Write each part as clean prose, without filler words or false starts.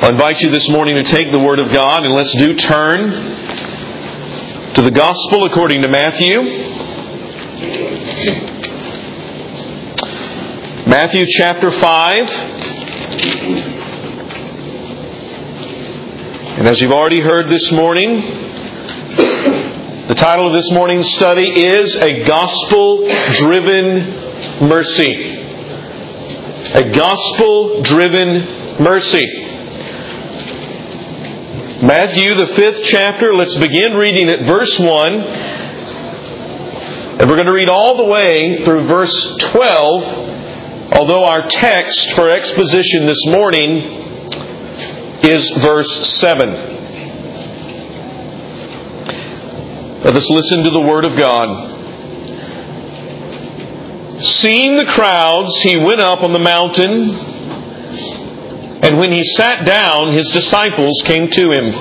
I invite you this morning to take the Word of God, and let's turn to the Gospel according to Matthew. Matthew chapter 5. And as you've already heard this morning, the title of this morning's study is A Gospel-Driven Mercy. A Gospel-Driven Mercy. Matthew, the 5th chapter, let's begin reading at verse 1. And we're going to read all the way through verse 12, although our text for exposition this morning is verse 7. Let us listen to the Word of God. Seeing the crowds, he went up on the mountain, and when he sat down, his disciples came to him.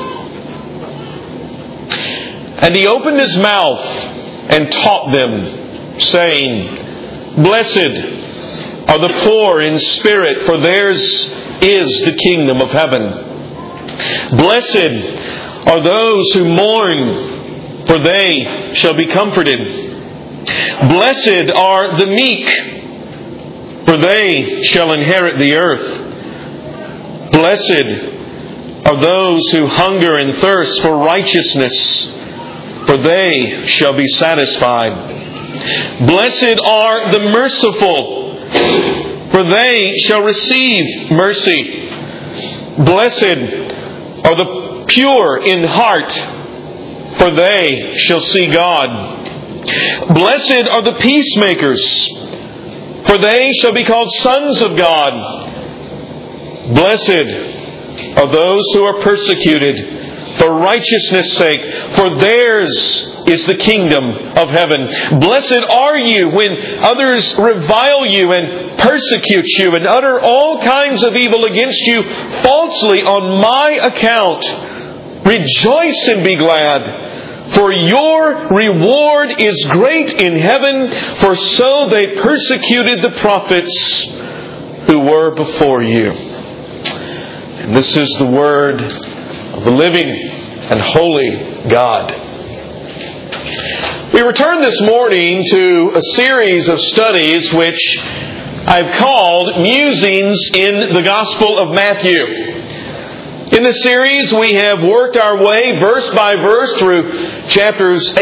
And he opened his mouth and taught them, saying, Blessed are the poor in spirit, for theirs is the kingdom of heaven. Blessed are those who mourn, for they shall be comforted. Blessed are the meek, for they shall inherit the earth. Blessed are those who hunger and thirst for righteousness, for they shall be satisfied. Blessed are the merciful, for they shall receive mercy. Blessed are the pure in heart, for they shall see God. Blessed are the peacemakers, for they shall be called sons of God. Blessed are those who are persecuted for righteousness' sake, for theirs is the kingdom of heaven. Blessed are you when others revile you and persecute you and utter all kinds of evil against you falsely on my account. Rejoice and be glad, for your reward is great in heaven, for so they persecuted the prophets who were before you. And this is the word of the living and holy God. We return this morning to a series of studies which I've called Musings in the Gospel of Matthew. In this series, we have worked our way verse by verse through chapters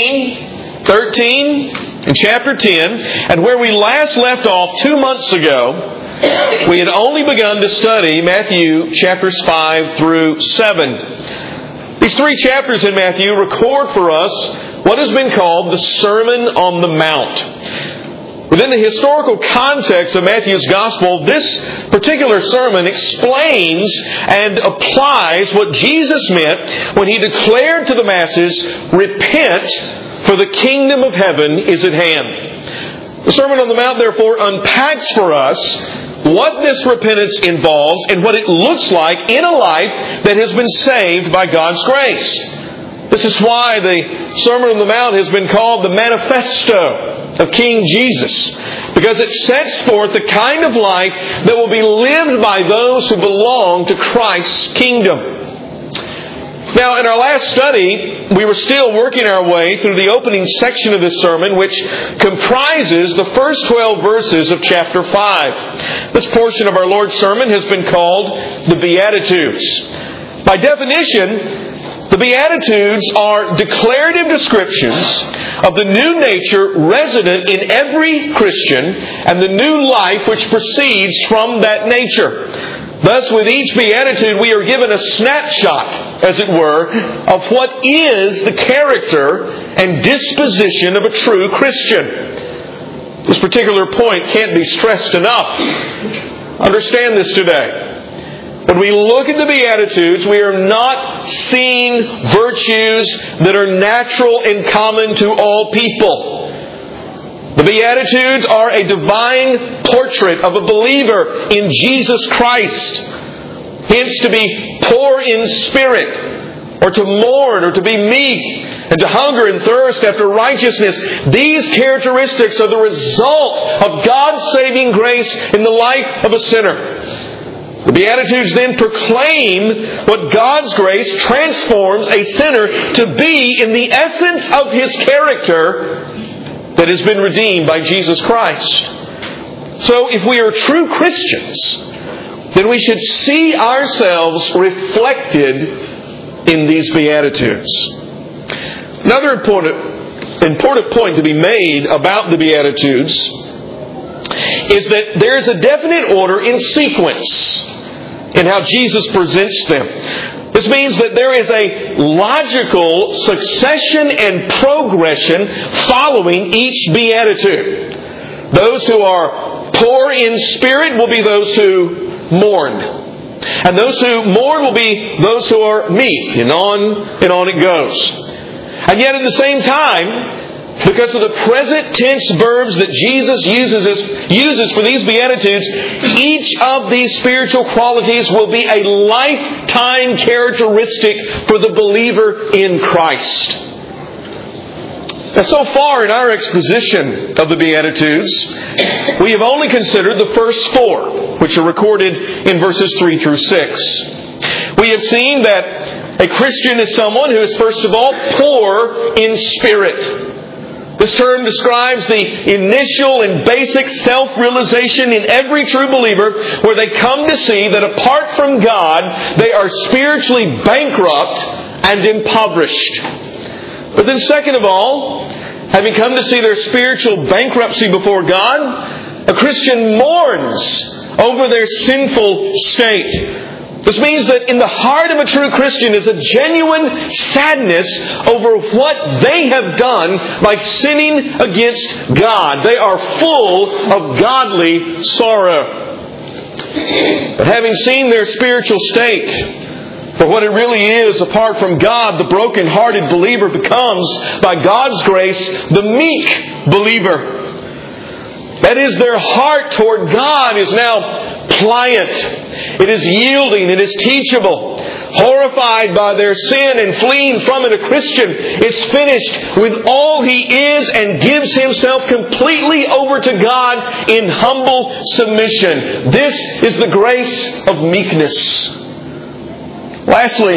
18, 13, and chapter 10. And where we last left off 2 months ago, we had only begun to study Matthew chapters 5 through 7. These 3 chapters in Matthew record for us what has been called the Sermon on the Mount. Within the historical context of Matthew's Gospel, this particular sermon explains and applies what Jesus meant when He declared to the masses, Repent, for the kingdom of heaven is at hand. The Sermon on the Mount, therefore, unpacks for us what this repentance involves and what it looks like in a life that has been saved by God's grace. This is why the Sermon on the Mount has been called the Manifesto of King Jesus, because it sets forth the kind of life that will be lived by those who belong to Christ's kingdom. Now, in our last study, we were still working our way through the opening section of this sermon, which comprises the first 12 verses of chapter 5. This portion of our Lord's sermon has been called the Beatitudes. By definition, the Beatitudes are declarative descriptions of the new nature resident in every Christian and the new life which proceeds from that nature. Thus, with each Beatitude, we are given a snapshot, as it were, of what is the character and disposition of a true Christian. This particular point can't be stressed enough. Understand this today. When we look at the Beatitudes, we are not seeing virtues that are natural and common to all people. The Beatitudes are a divine portrait of a believer in Jesus Christ. Hence, to be poor in spirit, or to mourn, or to be meek, and to hunger and thirst after righteousness. These characteristics are the result of God's saving grace in the life of a sinner. The Beatitudes then proclaim what God's grace transforms a sinner to be in the essence of His character that has been redeemed by Jesus Christ. So if we are true Christians, then we should see ourselves reflected in these Beatitudes. Another important point to be made about the Beatitudes is that there is a definite order in sequence in how Jesus presents them. This means that there is a logical succession and progression following each Beatitude. Those who are poor in spirit will be those who mourn. And those who mourn will be those who are meek. And on it goes. And yet at the same time, because of the present tense verbs that Jesus uses for these Beatitudes, each of these spiritual qualities will be a lifetime characteristic for the believer in Christ. Now, so far in our exposition of the Beatitudes, we have only considered the first four, which are recorded in verses 3 through 6. We have seen that a Christian is someone who is, first of all, poor in spirit. This term describes the initial and basic self-realization in every true believer where they come to see that apart from God, they are spiritually bankrupt and impoverished. But then second of all, having come to see their spiritual bankruptcy before God, a Christian mourns over their sinful state. This means that in the heart of a true Christian is a genuine sadness over what they have done by sinning against God. They are full of godly sorrow. But having seen their spiritual state for what it really is apart from God, the broken-hearted believer becomes, by God's grace, the meek believer. That is, their heart toward God is now pliant. It is yielding. It is teachable. Horrified by their sin and fleeing from it, a Christian is finished with all he is and gives himself completely over to God in humble submission. This is the grace of meekness. Lastly,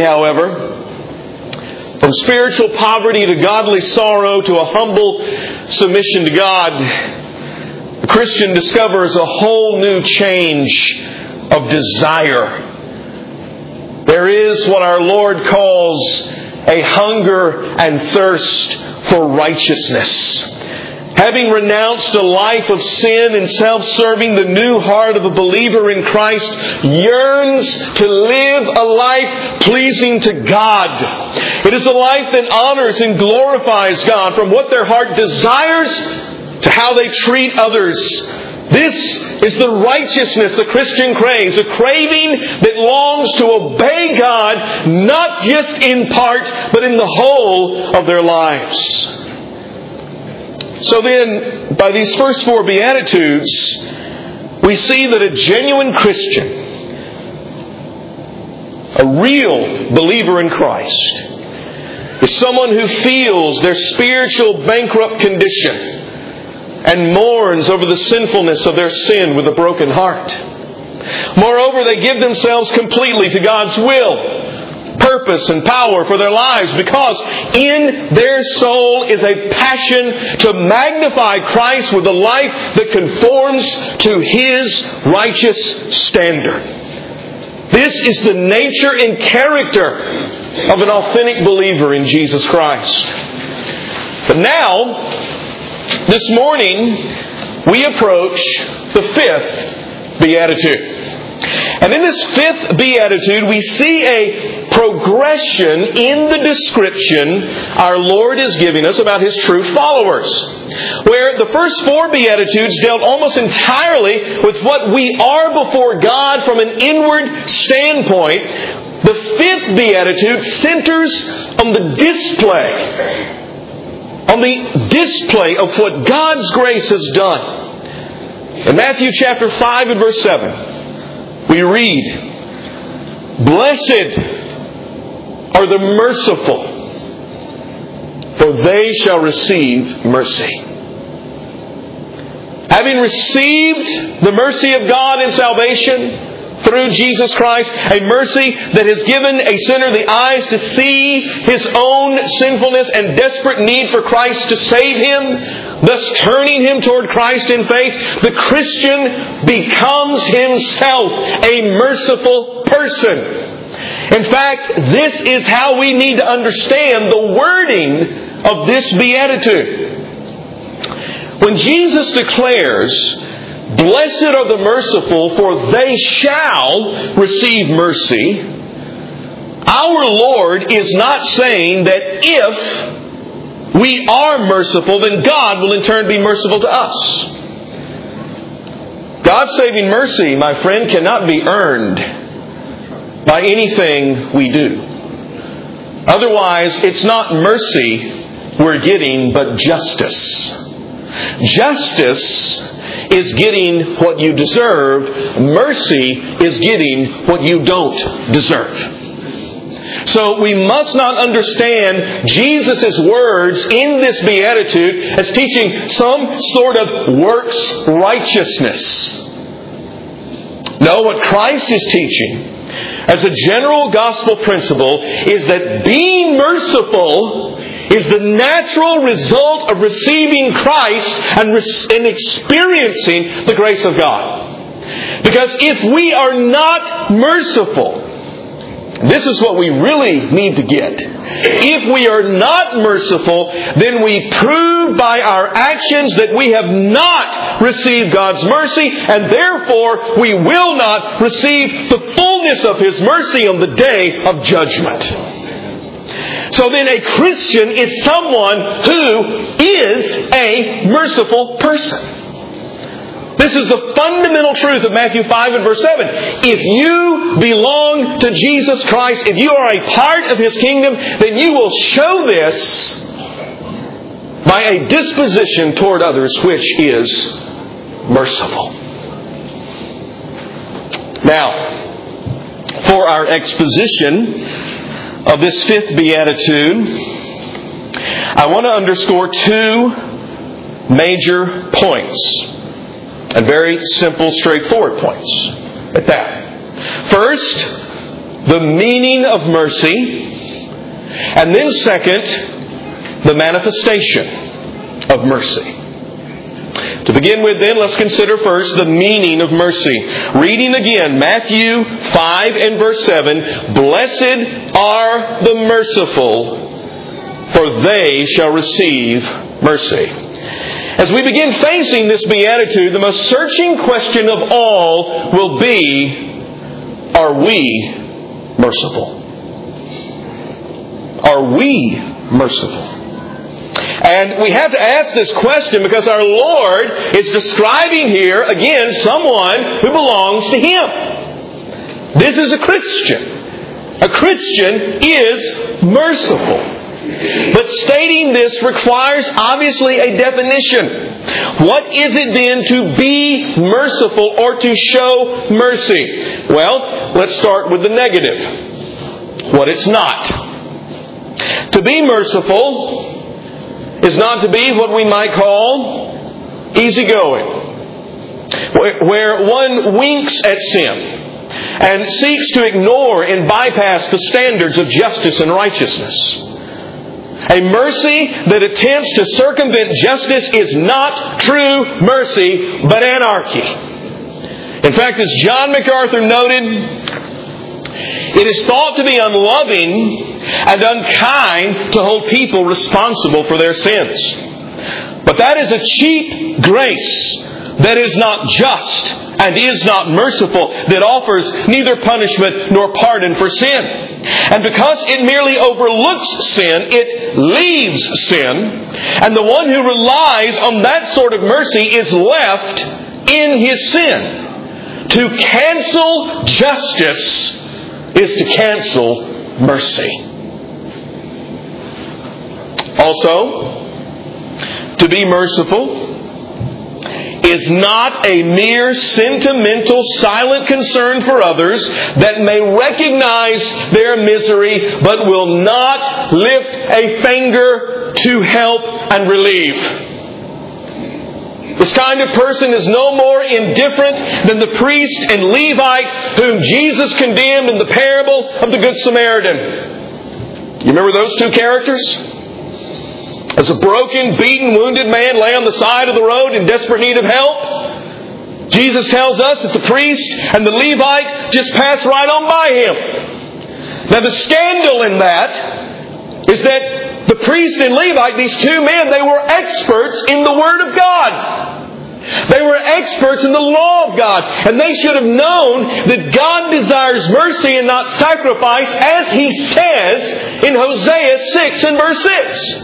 however, from spiritual poverty to godly sorrow to a humble submission to God, the Christian discovers a whole new change of desire. There is what our Lord calls a hunger and thirst for righteousness. Having renounced a life of sin and self-serving, the new heart of a believer in Christ yearns to live a life pleasing to God. It is a life that honors and glorifies God, from what their heart desires to how they treat others. This is the righteousness the Christian craves, a craving that longs to obey God, not just in part, but in the whole of their lives. So then, by these first four Beatitudes, we see that a genuine Christian, a real believer in Christ, is someone who feels their spiritual bankrupt condition and mourns over the sinfulness of their sin with a broken heart. Moreover, they give themselves completely to God's will, purpose, and power for their lives, because in their soul is a passion to magnify Christ with a life that conforms to His righteous standard. This is the nature and character of an authentic believer in Jesus Christ. But now, this morning, we approach the fifth Beatitude. And in this fifth Beatitude, we see a progression in the description our Lord is giving us about His true followers. Where the first four Beatitudes dealt almost entirely with what we are before God from an inward standpoint, the fifth Beatitude centers on the display of what God's grace has done. In Matthew chapter 5 and verse 7, we read, "Blessed are the merciful, for they shall receive mercy." Having received the mercy of God in salvation, through Jesus Christ, a mercy that has given a sinner the eyes to see his own sinfulness and desperate need for Christ to save him, thus turning him toward Christ in faith. The Christian becomes himself a merciful person. In fact, this is how we need to understand the wording of this beatitude. When Jesus declares, "Blessed are the merciful, for they shall receive mercy," our Lord is not saying that if we are merciful, then God will in turn be merciful to us. God's saving mercy, my friend, cannot be earned by anything we do. Otherwise, it's not mercy we're getting, but justice. Justice is getting what you deserve. Mercy is getting what you don't deserve. So we must not understand Jesus' words in this beatitude as teaching some sort of works righteousness. No, what Christ is teaching as a general gospel principle is that being merciful is the natural result of receiving Christ and experiencing the grace of God. Because if we are not merciful, this is what we really need to get. If we are not merciful, then we prove by our actions that we have not received God's mercy, and therefore we will not receive the fullness of His mercy on the day of judgment. So then a Christian is someone who is a merciful person. This is the fundamental truth of Matthew 5 and verse 7. If you belong to Jesus Christ, if you are a part of His kingdom, then you will show this by a disposition toward others which is merciful. Now, for our exposition of this fifth beatitude, I want to underscore two major points. And very simple, straightforward points at that. First, the meaning of mercy. And then second, the manifestation of mercy. To begin with then, let's consider first the meaning of mercy. Reading again, Matthew 5 and verse 7, "Blessed are the merciful, for they shall receive mercy." As we begin facing this beatitude, the most searching question of all will be, are we merciful? Are we merciful? And we have to ask this question because our Lord is describing here, again, someone who belongs to Him. This is a Christian. A Christian is merciful. But stating this requires obviously a definition. What is it then to be merciful or to show mercy? Well, let's start with the negative. What it's not. To be merciful is not to be what we might call easygoing, where one winks at sin and seeks to ignore and bypass the standards of justice and righteousness. A mercy that attempts to circumvent justice is not true mercy, but anarchy. In fact, as John MacArthur noted, it is thought to be unloving and unkind to hold people responsible for their sins. But that is a cheap grace that is not just and is not merciful, that offers neither punishment nor pardon for sin. And because it merely overlooks sin, it leaves sin. And the one who relies on that sort of mercy is left in his sin. To cancel justice is to cancel mercy. Also, to be merciful is not a mere sentimental, silent concern for others that may recognize their misery but will not lift a finger to help and relieve. This kind of person is no more indifferent than the priest and Levite whom Jesus condemned in the parable of the Good Samaritan. You remember those two characters? As a broken, beaten, wounded man lay on the side of the road in desperate need of help, Jesus tells us that the priest and the Levite just passed right on by Him. Now the scandal in that is that the priest and Levite, these two men, they were experts in the Word of God. They were experts in the law of God. And they should have known that God desires mercy and not sacrifice, as He says in Hosea 6 and verse 6.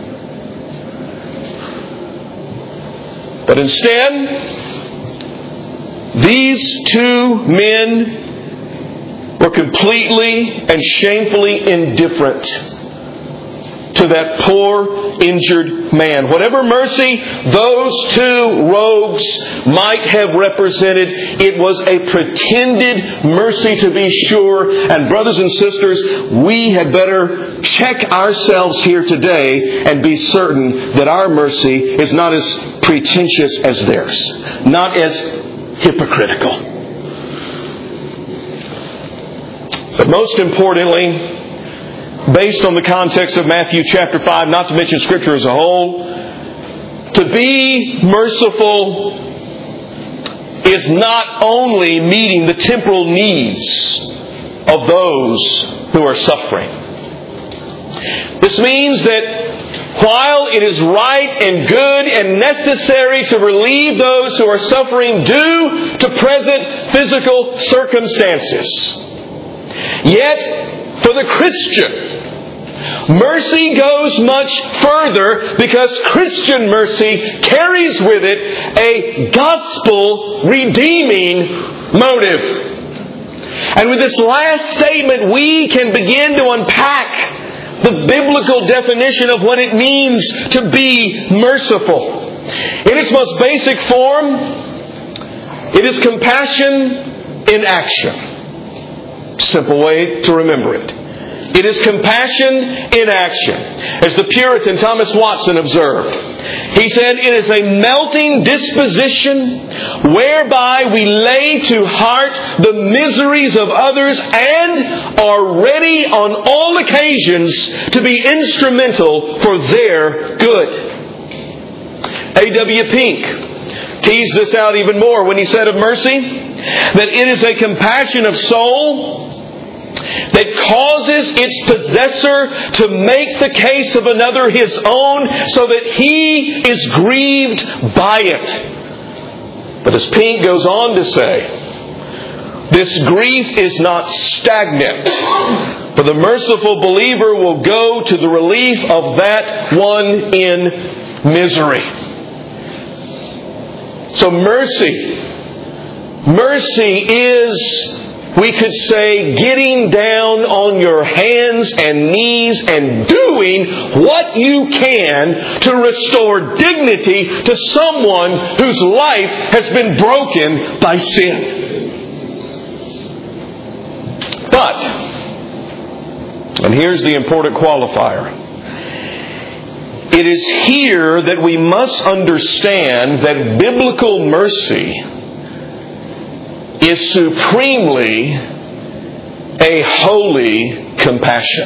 But instead, these two men were completely and shamefully indifferent to that poor, injured man. Whatever mercy those two rogues might have represented, it was a pretended mercy to be sure. And brothers and sisters, we had better check ourselves here today and be certain that our mercy is not as pretentious as theirs, not as hypocritical. But most importantly, based on the context of Matthew chapter 5, not to mention Scripture as a whole, to be merciful is not only meeting the temporal needs of those who are suffering. This means that while it is right and good and necessary to relieve those who are suffering due to present physical circumstances, yet for the Christian, mercy goes much further, because Christian mercy carries with it a gospel redeeming motive. And with this last statement, we can begin to unpack the biblical definition of what it means to be merciful. In its most basic form, it is compassion in action. Simple way to remember it. It is compassion in action. As the Puritan Thomas Watson observed, he said, "It is a melting disposition whereby we lay to heart the miseries of others and are ready on all occasions to be instrumental for their good." A.W. Pink teased this out even more when he said of mercy that it is a compassion of soul that causes its possessor to make the case of another his own, so that he is grieved by it. But as Pink goes on to say, this grief is not stagnant, for the merciful believer will go to the relief of that one in misery. So mercy is, we could say, getting down on your hands and knees and doing what you can to restore dignity to someone whose life has been broken by sin. But, and here's the important qualifier, it is here that we must understand that biblical mercy is supremely a holy compassion.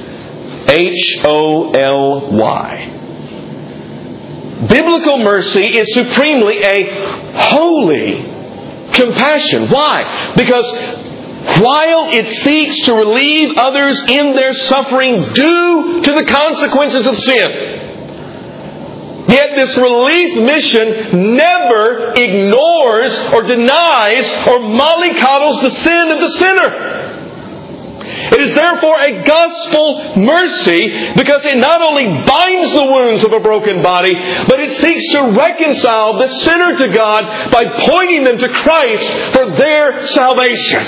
H-O-L-Y. Biblical mercy is supremely a holy compassion. Why? Because while it seeks to relieve others in their suffering due to the consequences of sin, yet this relief mission never ignores or denies or mollycoddles the sin of the sinner. It is therefore a gospel mercy, because it not only binds the wounds of a broken body, but it seeks to reconcile the sinner to God by pointing them to Christ for their salvation.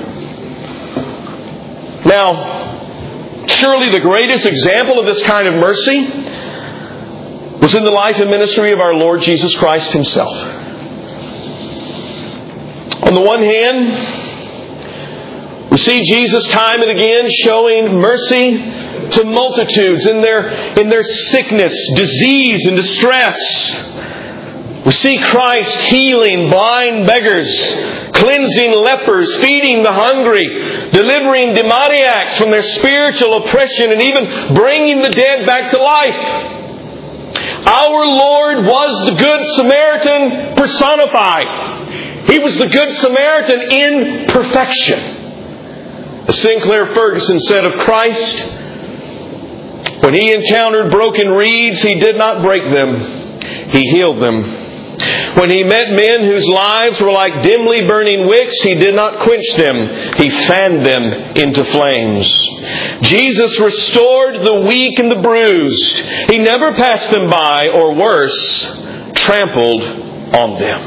Now, surely the greatest example of this kind of mercy was in the life and ministry of our Lord Jesus Christ Himself. On the one hand, we see Jesus time and again showing mercy to multitudes in their sickness, disease, and distress. We see Christ healing blind beggars, cleansing lepers, feeding the hungry, delivering demoniacs from their spiritual oppression, and even bringing the dead back to life. Our Lord was the Good Samaritan personified. He was the Good Samaritan in perfection. As Sinclair Ferguson said of Christ, when He encountered broken reeds, He did not break them. He healed them. When He met men whose lives were like dimly burning wicks, He did not quench them. He fanned them into flames. Jesus restored the weak and the bruised. He never passed them by, or worse, trampled on them.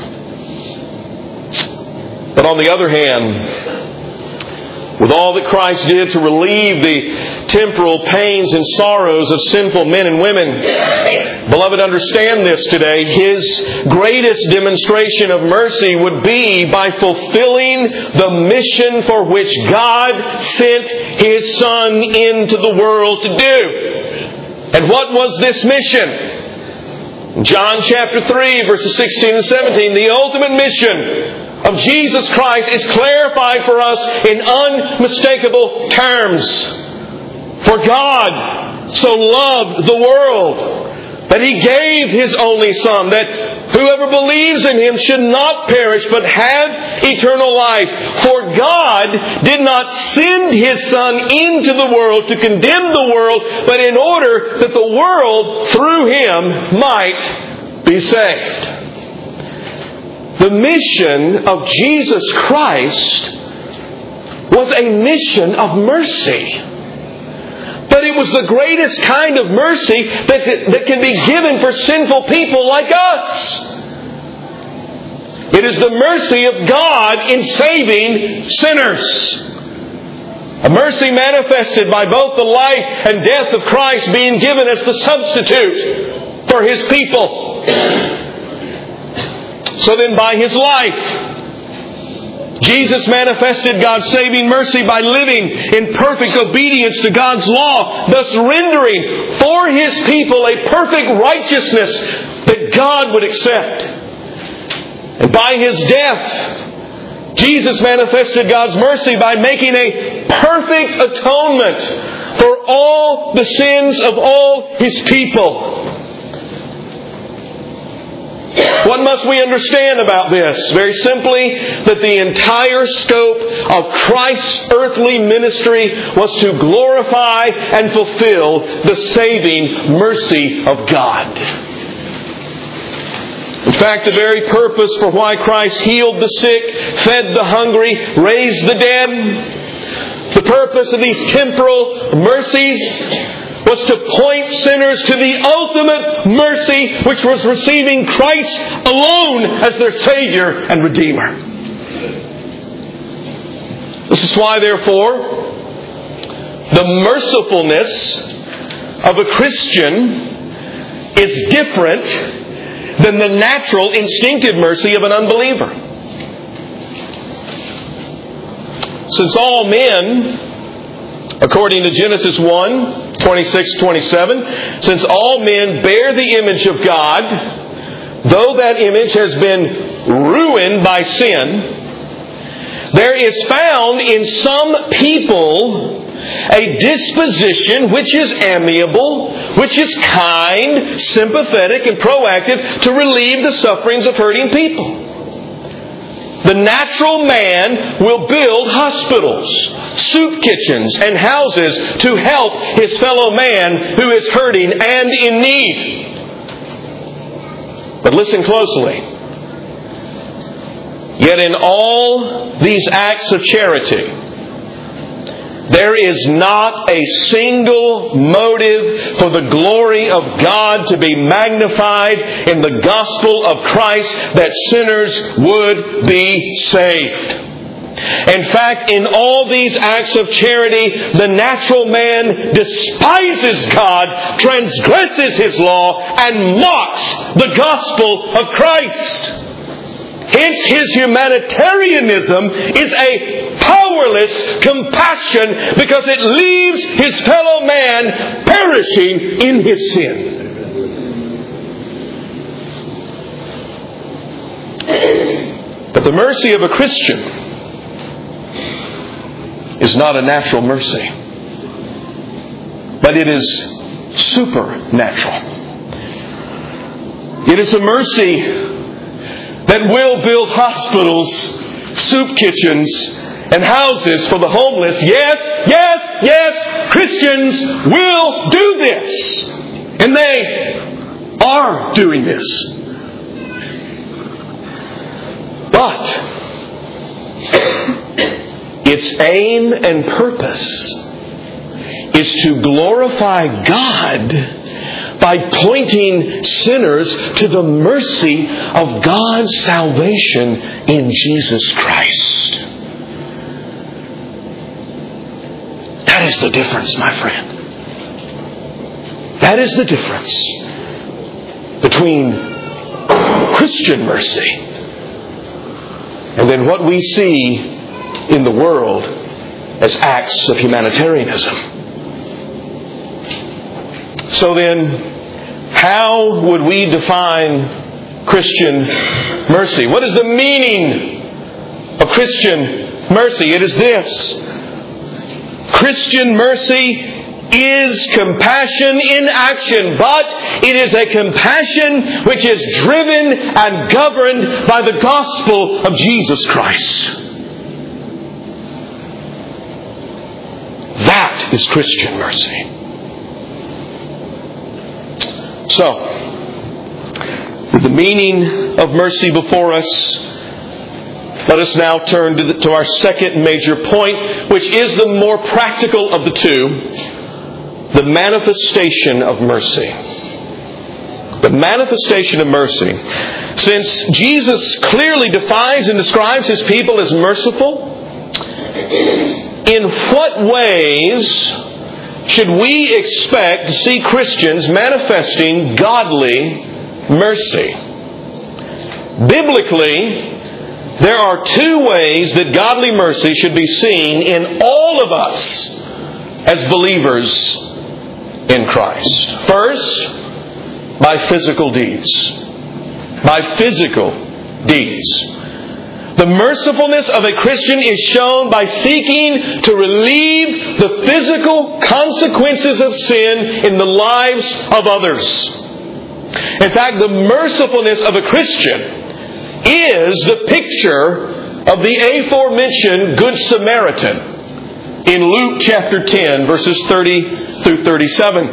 But on the other hand, with all that Christ did to relieve the temporal pains and sorrows of sinful men and women, beloved, understand this today. His greatest demonstration of mercy would be by fulfilling the mission for which God sent His Son into the world to do. And what was this mission? John chapter 3, verses 16 and 17, the ultimate mission of Jesus Christ is clarified for us in unmistakable terms. For God so loved the world that He gave His only Son, that whoever believes in Him should not perish but have eternal life. For God did not send His Son into the world to condemn the world, but in order that the world through Him might be saved. The mission of Jesus Christ was a mission of mercy. But it was the greatest kind of mercy that can be given for sinful people like us. It is the mercy of God in saving sinners. A mercy manifested by both the life and death of Christ being given as the substitute for His people. So then by His life, Jesus manifested God's saving mercy by living in perfect obedience to God's law, thus rendering for His people a perfect righteousness that God would accept. And by His death, Jesus manifested God's mercy by making a perfect atonement for all the sins of all His people. What must we understand about this? Very simply, that the entire scope of Christ's earthly ministry was to glorify and fulfill the saving mercy of God. In fact, the very purpose for why Christ healed the sick, fed the hungry, raised the dead, the purpose of these temporal mercies was to point sinners to the ultimate mercy, which was receiving Christ alone as their Savior and Redeemer. This is why, therefore, the mercifulness of a Christian is different than the natural, instinctive mercy of an unbeliever. Since all men, according to Genesis 1:26-27, since all men bear the image of God, though that image has been ruined by sin, there is found in some people a disposition which is amiable, which is kind, sympathetic, and proactive to relieve the sufferings of hurting people. The natural man will build hospitals, soup kitchens, and houses to help his fellow man who is hurting and in need. But listen closely. Yet in all these acts of charity, there is not a single motive for the glory of God to be magnified in the gospel of Christ that sinners would be saved. In fact, in all these acts of charity, the natural man despises God, transgresses His law, and mocks the gospel of Christ. Hence, his humanitarianism is a powerless compassion because it leaves his fellow man perishing in his sin. But the mercy of a Christian is not a natural mercy, but it is supernatural. It is a mercy that will build hospitals, soup kitchens, and houses for the homeless. Yes, yes, yes, Christians will do this. And they are doing this. But its aim and purpose is to glorify God by pointing sinners to the mercy of God's salvation in Jesus Christ. That is the difference, my friend. That is the difference between Christian mercy and then what we see in the world as acts of humanitarianism. So then, how would we define Christian mercy? What is the meaning of Christian mercy? It is this. Christian mercy is compassion in action, but it is a compassion which is driven and governed by the gospel of Jesus Christ. That is Christian mercy. So, with the meaning of mercy before us, let us now turn to our second major point, which is the more practical of the two, the manifestation of mercy. The manifestation of mercy. Since Jesus clearly defines and describes His people as merciful, in what ways should we expect to see Christians manifesting godly mercy? Biblically, there are two ways that godly mercy should be seen in all of us as believers in Christ. First, by physical deeds. By physical deeds. The mercifulness of a Christian is shown by seeking to relieve the physical consequences of sin in the lives of others. In fact, the mercifulness of a Christian is the picture of the aforementioned Good Samaritan in Luke chapter 10, verses 30 through 37.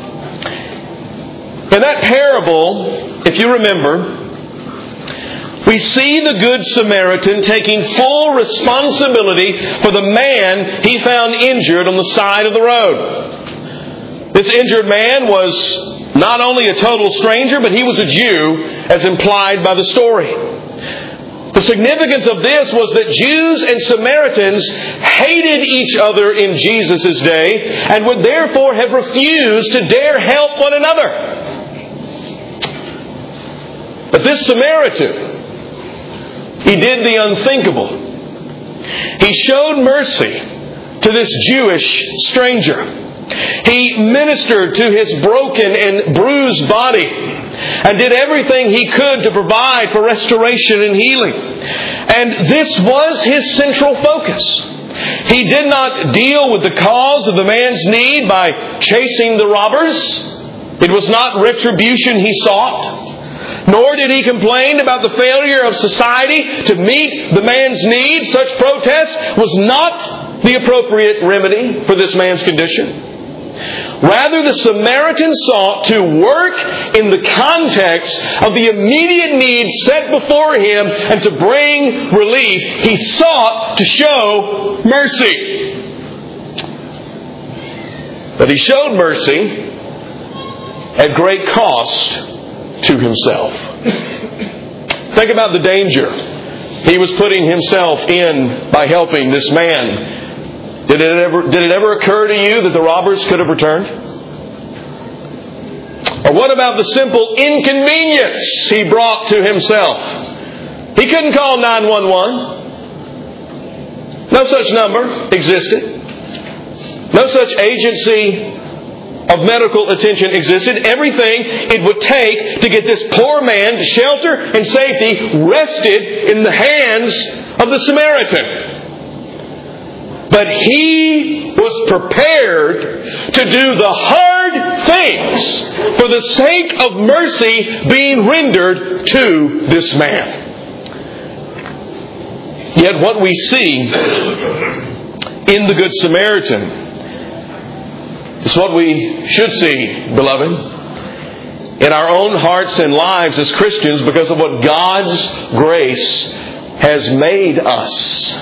In that parable, if you remember, we see the Good Samaritan taking full responsibility for the man he found injured on the side of the road. This injured man was not only a total stranger, but he was a Jew, as implied by the story. The significance of this was that Jews and Samaritans hated each other in Jesus' day and would therefore have refused to dare help one another. But this Samaritan, he did the unthinkable. He showed mercy to this Jewish stranger. He ministered to his broken and bruised body and did everything he could to provide for restoration and healing. And this was his central focus. He did not deal with the cause of the man's need by chasing the robbers. It was not retribution he sought. Nor did he complain about the failure of society to meet the man's need. Such protest was not the appropriate remedy for this man's condition. Rather, the Samaritan sought to work in the context of the immediate need set before him and to bring relief. He sought to show mercy. But he showed mercy at great cost to himself. Think about the danger he was putting himself in by helping this man. Did it ever occur to you that the robbers could have returned? Or what about the simple inconvenience he brought to himself? He couldn't call 911. No such number existed. No such agency of medical attention existed, everything it would take to get this poor man to shelter and safety rested in the hands of the Samaritan. But he was prepared to do the hard things for the sake of mercy being rendered to this man. Yet what we see in the Good Samaritan is what we should see, beloved, in our own hearts and lives as Christians because of what God's grace has made us.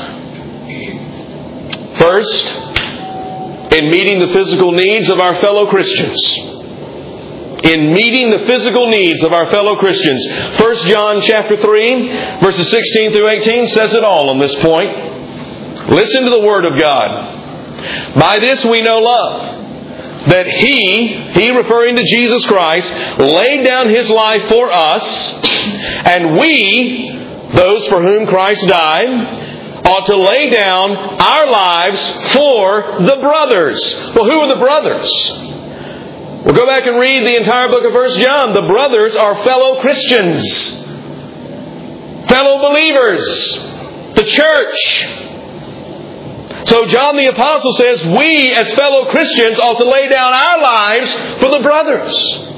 First, in meeting the physical needs of our fellow Christians. In meeting the physical needs of our fellow Christians. 1 John chapter 3, verses 16 through 18 says it all on this point. Listen to the Word of God. By this we know love, that He referring to Jesus Christ, laid down His life for us, and we, those for whom Christ died, ought to lay down our lives for the brothers. Well, who are the brothers? We'll go back and read the entire book of 1 John. The brothers are fellow Christians, fellow believers, the church. So John the Apostle says, we as fellow Christians ought to lay down our lives for the brothers.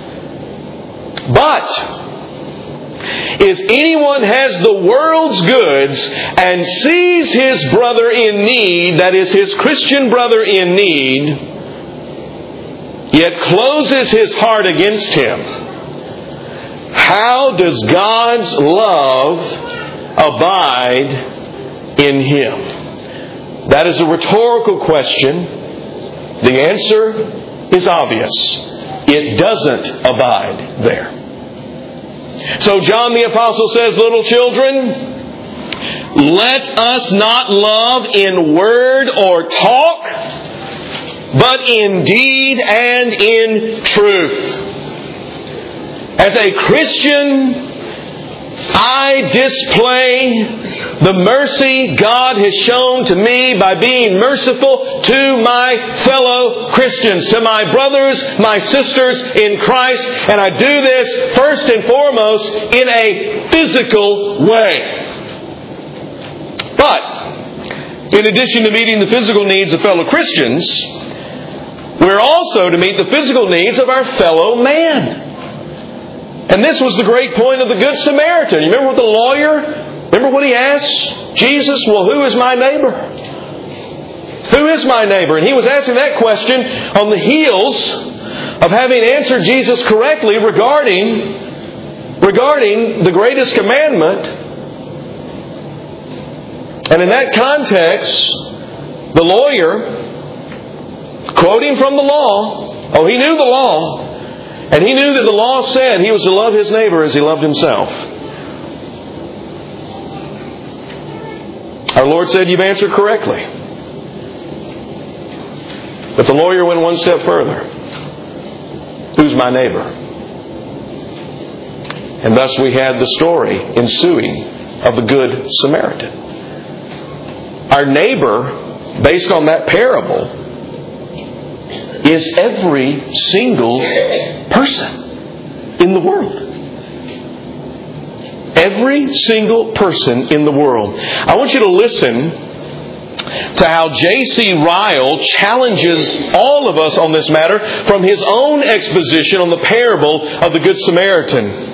But if anyone has the world's goods and sees his brother in need, that is his Christian brother in need, yet closes his heart against him, how does God's love abide in him? That is a rhetorical question. The answer is obvious. It doesn't abide there. So John the Apostle says, little children, let us not love in word or talk, but in deed and in truth. As a Christian, I display the mercy God has shown to me by being merciful to my fellow Christians, to my brothers, my sisters in Christ. And I do this first and foremost in a physical way. But, in addition to meeting the physical needs of fellow Christians, we're also to meet the physical needs of our fellow man. And this was the great point of the Good Samaritan. You remember what the lawyer, remember what he asked Jesus? Well, who is my neighbor? Who is my neighbor? And he was asking that question on the heels of having answered Jesus correctly regarding the greatest commandment. And in that context, the lawyer, quoting from the law, he knew the law, and he knew that the law said he was to love his neighbor as he loved himself. Our Lord said, you've answered correctly. But the lawyer went one step further. Who's my neighbor? And thus we had the story ensuing of the Good Samaritan. Our neighbor, based on that parable, is every single person in the world. Every single person in the world. I want you to listen to how J.C. Ryle challenges all of us on this matter from his own exposition on the parable of the Good Samaritan.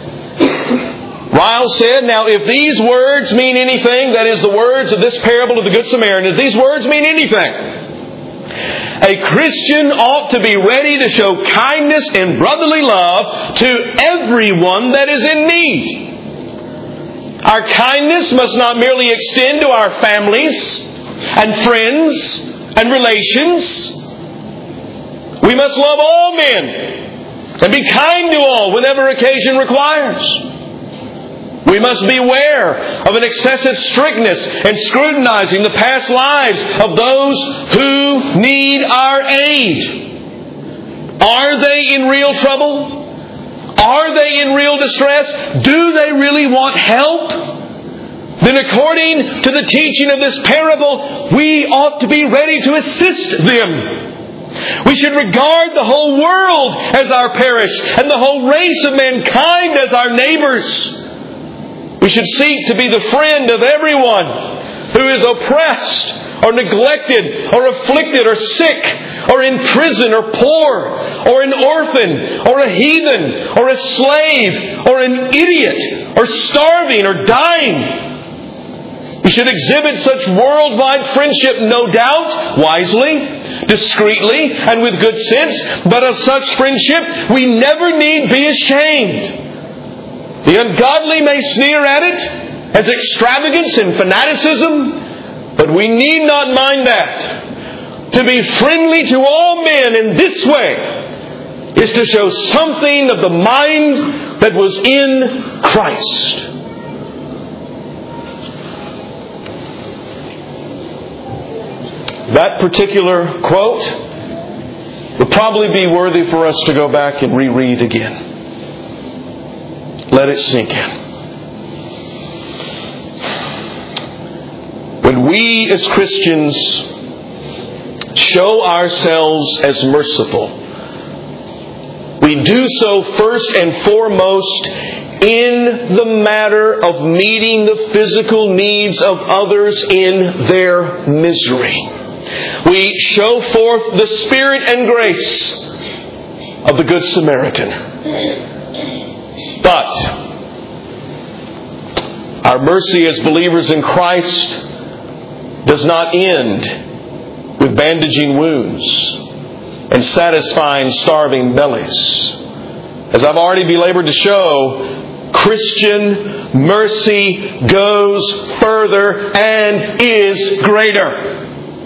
Ryle said, now if these words mean anything, that is the words of this parable of the Good Samaritan, if these words mean anything, a Christian ought to be ready to show kindness and brotherly love to everyone that is in need. Our kindness must not merely extend to our families and friends and relations. We must love all men and be kind to all whenever occasion requires. We must beware of an excessive strictness and scrutinizing the past lives of those who need our aid. Are they in real trouble? Are they in real distress? Do they really want help? Then according to the teaching of this parable, we ought to be ready to assist them. We should regard the whole world as our parish and the whole race of mankind as our neighbors. We should seek to be the friend of everyone who is oppressed or neglected or afflicted or sick or in prison or poor or an orphan or a heathen or a slave or an idiot or starving or dying. We should exhibit such worldwide friendship, no doubt, wisely, discreetly, and with good sense. But of such friendship, we never need be ashamed. The ungodly may sneer at it as extravagance and fanaticism, but we need not mind that. To be friendly to all men in this way is to show something of the mind that was in Christ. That particular quote would probably be worthy for us to go back and reread again. Let it sink in. When we as Christians show ourselves as merciful, we do so first and foremost in the matter of meeting the physical needs of others in their misery. We show forth the spirit and grace of the Good Samaritan. But our mercy as believers in Christ does not end with bandaging wounds and satisfying starving bellies. As I've already belabored to show, Christian mercy goes further and is greater.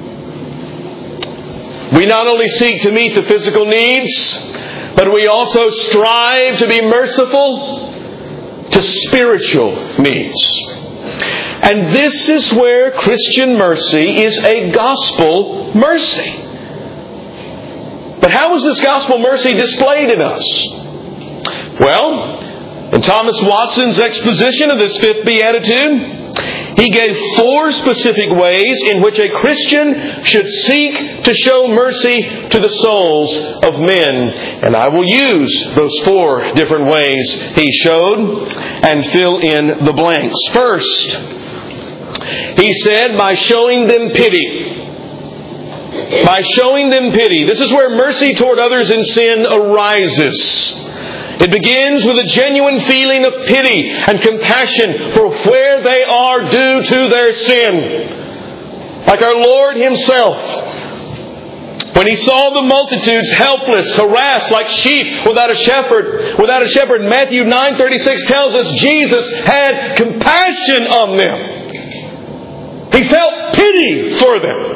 We not only seek to meet the physical needs, but we also strive to be merciful to spiritual needs. And this is where Christian mercy is a gospel mercy. But how is this gospel mercy displayed in us? Well, in Thomas Watson's exposition of this fifth beatitude, he gave 4 specific ways in which a Christian should seek to show mercy to the souls of men. And I will use those 4 different ways he showed and fill in the blanks. First, he said, by showing them pity. By showing them pity. This is where mercy toward others in sin arises. It begins with a genuine feeling of pity and compassion for where they are due to their sin. Like our Lord Himself, when He saw the multitudes helpless, harassed like sheep without a shepherd, Matthew 9:36 tells us Jesus had compassion on them. He felt pity for them.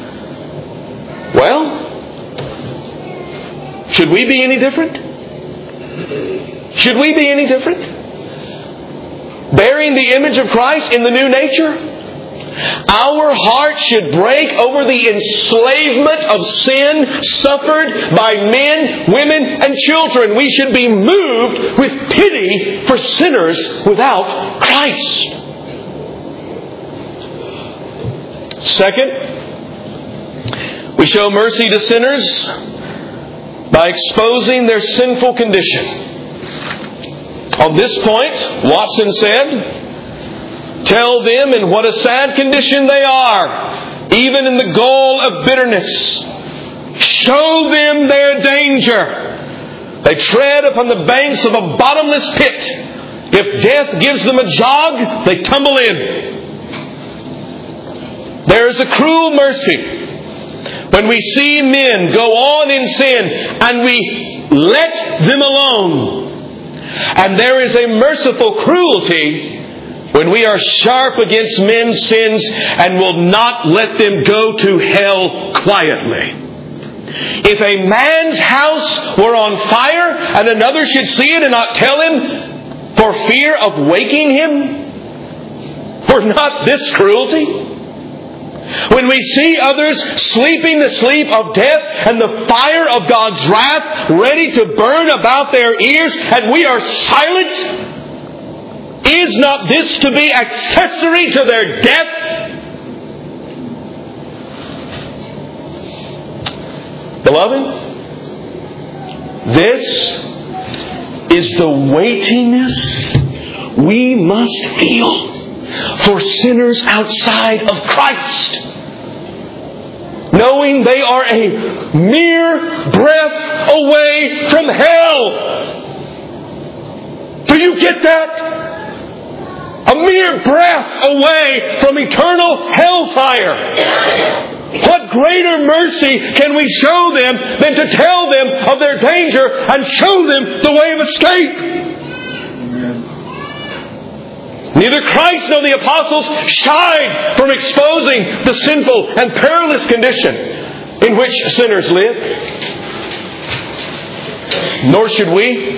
Well, should we be any different? Should we be any different? Bearing the image of Christ in the new nature, our hearts should break over the enslavement of sin suffered by men, women, and children. We should be moved with pity for sinners without Christ. Second, we show mercy to sinners by exposing their sinful condition. On this point, Watson said, tell them in what a sad condition they are, even in the gall of bitterness. Show them their danger. They tread upon the banks of a bottomless pit. If death gives them a jog, they tumble in. There is a cruel mercy when we see men go on in sin and we let them alone. And there is a merciful cruelty when we are sharp against men's sins and will not let them go to hell quietly. If a man's house were on fire and another should see it and not tell him for fear of waking him, were not this cruelty? When we see others sleeping the sleep of death and the fire of God's wrath ready to burn about their ears and we are silent, is not this to be accessory to their death? Beloved, this is the weightiness we must feel for sinners outside of Christ, knowing they are a mere breath away from hell. Do you get that? A mere breath away from eternal hellfire. What greater mercy can we show them than to tell them of their danger and show them the way of escape? Neither Christ nor the apostles shied from exposing the sinful and perilous condition in which sinners live. Nor should we.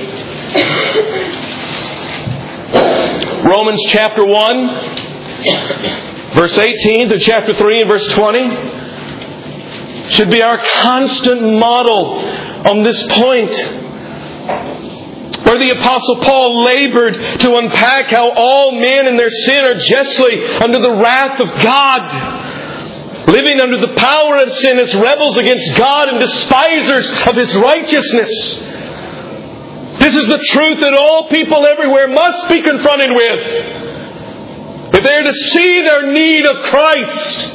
Romans chapter 1, verse 18 to chapter 3 and verse 20 should be our constant model on this point, where the Apostle Paul labored to unpack how all men in their sin are justly under the wrath of God, living under the power of sin as rebels against God and despisers of His righteousness. This is the truth that all people everywhere must be confronted with if they are to see their need of Christ.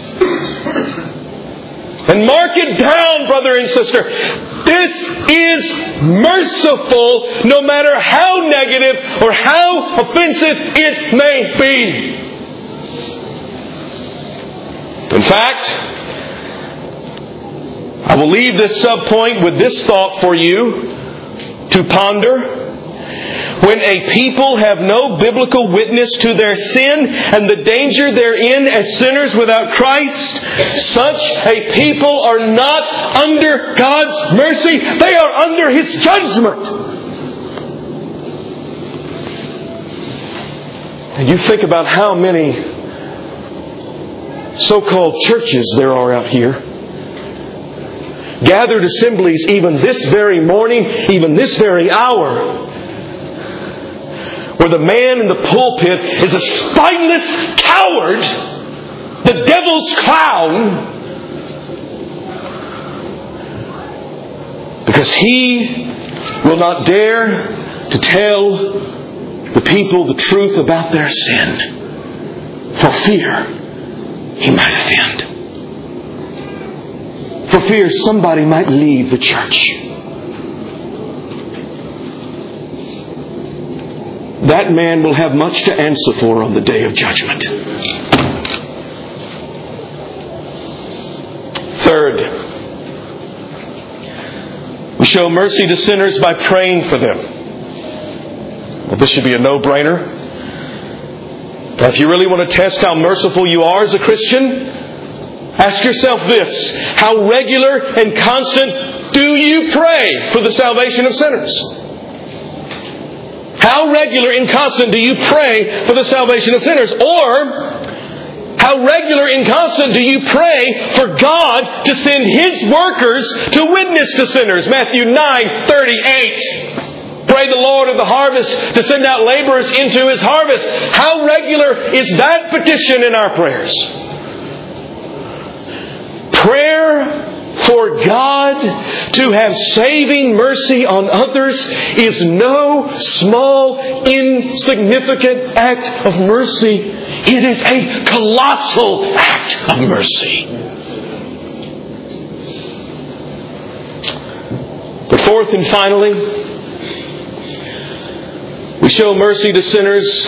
And mark it down, brother and sister. This is merciful, no matter how negative or how offensive it may be. In fact, I will leave this subpoint with this thought for you to ponder. When a people have no biblical witness to their sin and the danger therein as sinners without Christ, such a people are not under God's mercy. They are under His judgment. And you think about how many so-called churches there are out here. Gathered assemblies even this very morning, even this very hour, where the man in the pulpit is a spineless coward, the devil's clown, because he will not dare to tell the people the truth about their sin, for fear he might offend. For fear somebody might leave the church. That man will have much to answer for on the day of judgment. Third, we show mercy to sinners by praying for them. Well, this should be a no-brainer. Now, if you really want to test how merciful you are as a Christian, ask yourself this: how regular and constant do you pray for the salvation of sinners? How regular and constant do you pray for the salvation of sinners? Or, how regular and constant do you pray for God to send His workers to witness to sinners? Matthew 9:38. Pray the Lord of the harvest to send out laborers into His harvest. How regular is that petition in our prayers? Prayer for God to have saving mercy on others is no small, insignificant act of mercy. It is a colossal act of mercy. But fourth and finally, we show mercy to sinners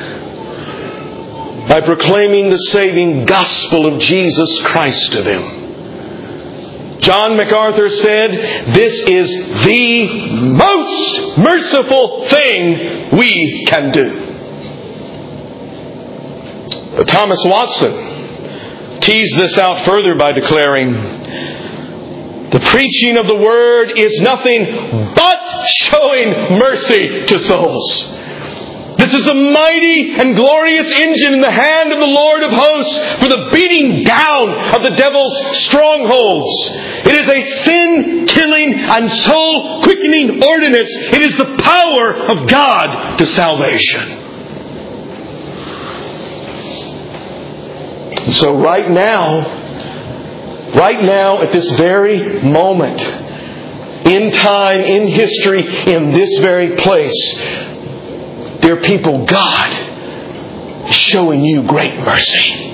by proclaiming the saving gospel of Jesus Christ to them. John MacArthur said, "This is the most merciful thing we can do." But Thomas Watson teased this out further by declaring, "The preaching of the Word is nothing but showing mercy to souls. This is a mighty and glorious engine in the hand of the Lord of hosts for the beating down of the devil's strongholds. It is a sin-killing and soul-quickening ordinance. It is the power of God to salvation." And so right now, at this very moment, in time, in history, in this very place, dear people, God is showing you great mercy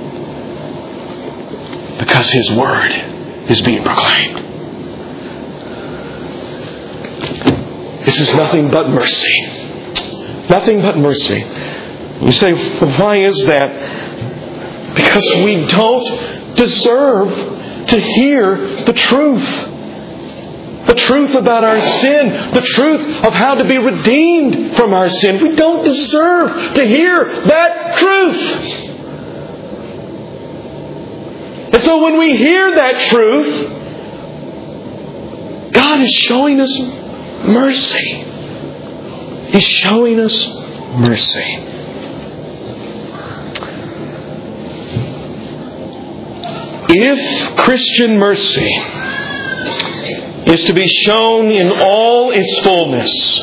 because His Word is being proclaimed. This is nothing but mercy. Nothing but mercy. You say, well, why is that? Because we don't deserve to hear the truth. The truth about our sin. The truth of how to be redeemed from our sin. We don't deserve to hear that truth. And so when we hear that truth, God is showing us mercy. He's showing us mercy. If Christian mercy is to be shown in all its fullness,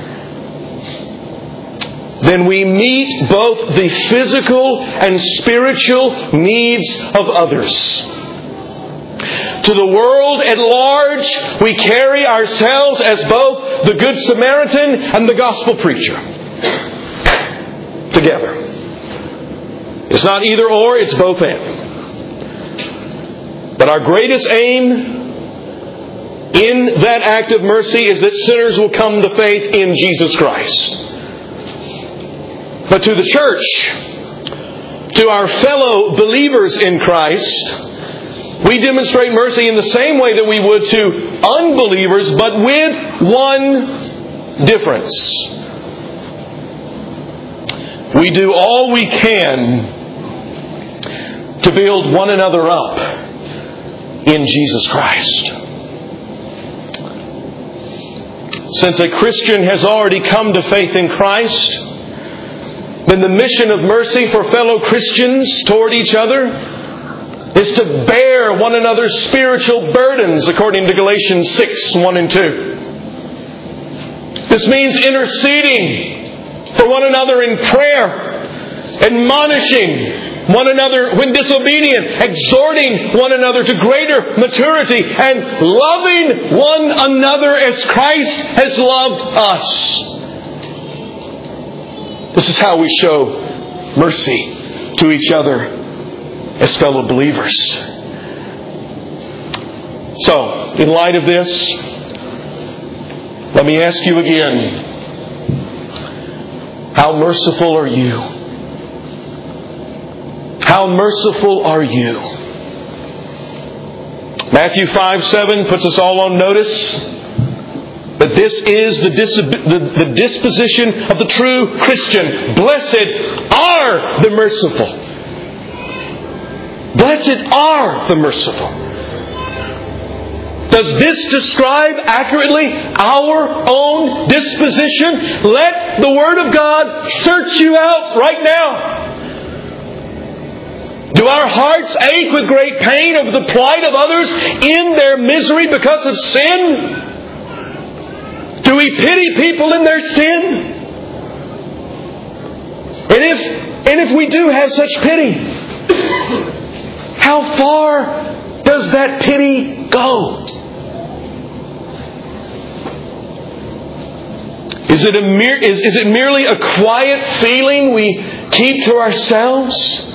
then we meet both the physical and spiritual needs of others. To the world at large, we carry ourselves as both the Good Samaritan and the Gospel Preacher. Together. It's not either or, it's both and. But our greatest aim in that act of mercy is that sinners will come to faith in Jesus Christ. But to the church, to our fellow believers in Christ, we demonstrate mercy in the same way that we would to unbelievers, but with one difference. We do all we can to build one another up in Jesus Christ. Since a Christian has already come to faith in Christ, then the mission of mercy for fellow Christians toward each other is to bear one another's spiritual burdens, according to Galatians 6:1 and 2. This means interceding for one another in prayer, admonishing one another when disobedient, exhorting one another to greater maturity, and loving one another as Christ has loved us. This is how we show mercy to each other as fellow believers. So, in light of this, let me ask you again, how merciful are you? How merciful are you? Matthew 5:7 puts us all on notice that this is the disposition of the true Christian. Blessed are the merciful. Blessed are the merciful. Does this describe accurately our own disposition? Let the Word of God search you out right now. Do our hearts ache with great pain over the plight of others in their misery because of sin? Do we pity people in their sin? And if we do have such pity, how far does that pity go? Is it merely a quiet feeling we keep to ourselves?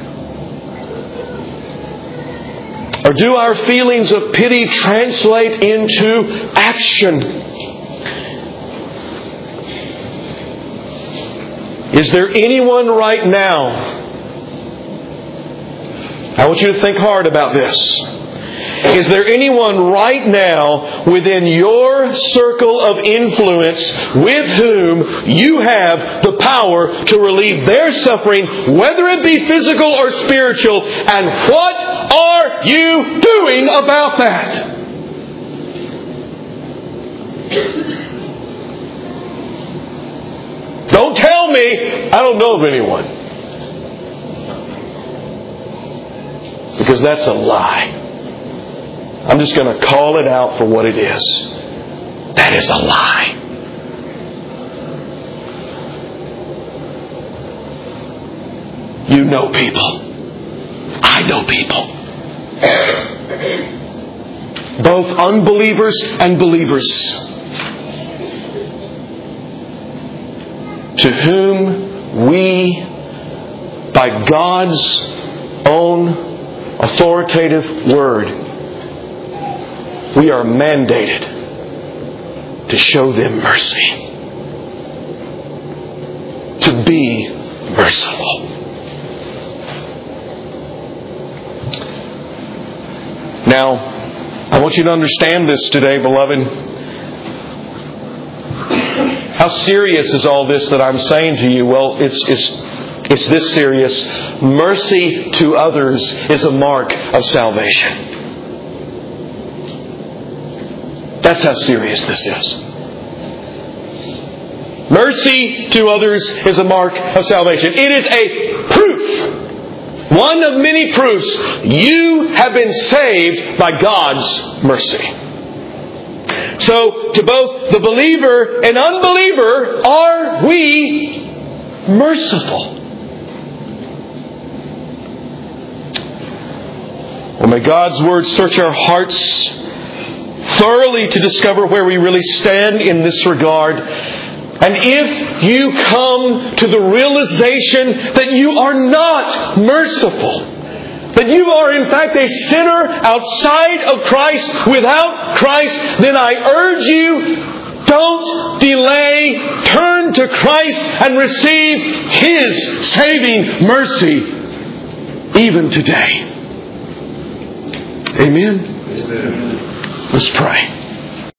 Or do our feelings of pity translate into action? Is there anyone right now? I want you to think hard about this. Is there anyone right now within your circle of influence with whom you have the power to relieve their suffering, whether it be physical or spiritual? And what are you doing about that? Don't tell me I don't know of anyone. Because that's a lie. I'm just going to call it out for what it is. That is a lie. You know people. I know people. both unbelievers and believers, to whom we, by God's own authoritative Word, we are mandated to show them mercy. To be merciful. Now, I want you to understand this today, beloved. How serious is all this that I'm saying to you? Well, it's this serious. Mercy to others is a mark of salvation. That's how serious this is. Mercy to others is a mark of salvation. It is a proof, one of many proofs, you have been saved by God's mercy. So, to both the believer and unbeliever, are we merciful? Well, may God's Word search our hearts thoroughly to discover where we really stand in this regard. And if you come to the realization that you are not merciful, that you are in fact a sinner outside of Christ, without Christ, then I urge you, don't delay. Turn to Christ and receive His saving mercy even today. Amen? Amen. Let's pray.